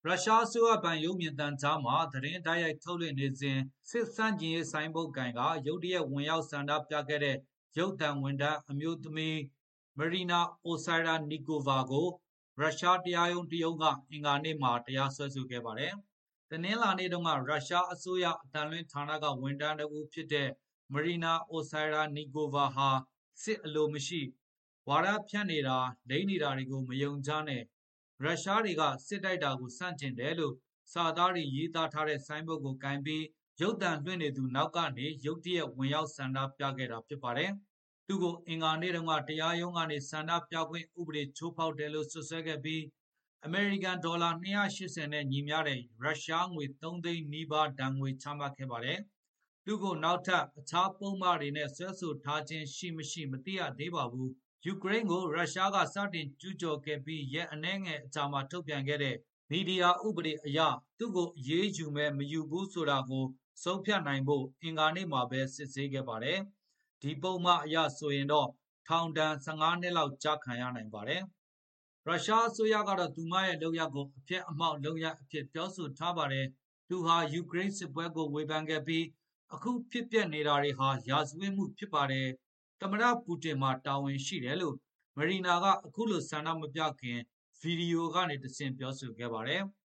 ရုရှားအစိုးရပိုင်ရုပ်မြင်သံကြားမှာသတင်းတိုက်ရိုက်ထုတ်လွှင့်နေစဉ်စစ်စန့်ကျင်ရေးဆိုင်းဘုတ်ကင်ကရုတ်တရက်ဝင်ရောက်ဆန္ဒပြခဲ့တဲ့ရုပ်သံဝန်ထမ်းအမျိုးသမီးမရီနာအိုဆိုင်ရာနီကိုဗာကိုရုရှားတရားရုံးတရုံးကအင်္ဂါနေ့မှာတရားစွဲဆိုခဲ့ပါတယ်။တနင်္လာနေ့တုန်းကရုရှားအစိုးရအတံလွှင့်ဌာနကဝန်ထမ်းတဦးဖြစ်တဲ့မရီနာအိုဆိုင်ရာနီကိုဗာဟာစစ်အလိုမရှိဝါဒဖြန့်နေတာလိမ့်နေတာတွေကိုမယုံကြနဲ့ရုရှားတွေကစစ်တိုက်တာကိုစန့်ကျင်တယ်လို့စာသားတွေရေးသားထားတဲ့ဆိုင်းဘုတ်ကိုကင်ပြီးရုပ်သံလွှင့်နေသူနောက်ကနေရုတ်တရက်ဝင်ရောက်ဆန္ဒပြခဲ့တာဖြစ်ပါတယ်။သူ့ကိုအင်္ဂါနေ့တုန်းကတရားရုံးကနေဆန္ဒပြခွင့်ဥပဒေချိုးဖောက်တယ်လို့စွပ်စွဲခဲ့ပြီးအမေရိကန်ဒေါ်လာ280နဲ့ညီမျှတဲ့ရုရှားငွေ3သိန်းနီးပါးဒဏ်ငွေချမှတ်ခဲ့ပါတယ်။သူ့ကိုနောက်ထပ်အခြားပုဒ်မတွေနဲ့စွဲဆိုထားခြင်းရှိမရှိမသိရသေးပါဘူး။ယူကရိန်းကိုရုရှားကစတင်ကျူးကျော်ခဲ့ပြီးရက်အနည်းငယ်အကြာမှာထုတ်ပြန်ခဲ့တဲ့မီဒီယာဥပဒေအရသူ့ကိုအရေးယူမဲ့မယူဘူးဆိုတာကိုဆုံးဖြတ်နိုင်ဖို့အင်္ဂါနေ့မှာပဲစစ်ဆေးခဲ့ပါတယ်။ဒီပုဒ်မအရဆိုရင်တော့ထောင်ဒဏ်15နှစ်လောက်ကျခံရနိုင်ပါတယ်။ရုရှားအစိုးရကတော့သူမရဲ့လုပ်ရပ်ကိုအပြစ်အမှောက်လုပ်ရပ်အဖြစ်ပြောဆိုထားပါတယ်။သူဟာယူကရိန်းစစ်ပွဲကိုဝေဖန်ခဲ့ပြီးအခုဖြစ်ပျက်နေတာတွေဟာရာဇဝတ်မှုဖြစ်ပါတယ်။သမ္မတပူတင်မှာတာဝန်ရှိတယ်လို့မရီနာကအခုလိုဆန္ဒမပြခင်ဗီဒီယိုကနေတဆင့်ပြောဆိုခဲ့ပါတယ်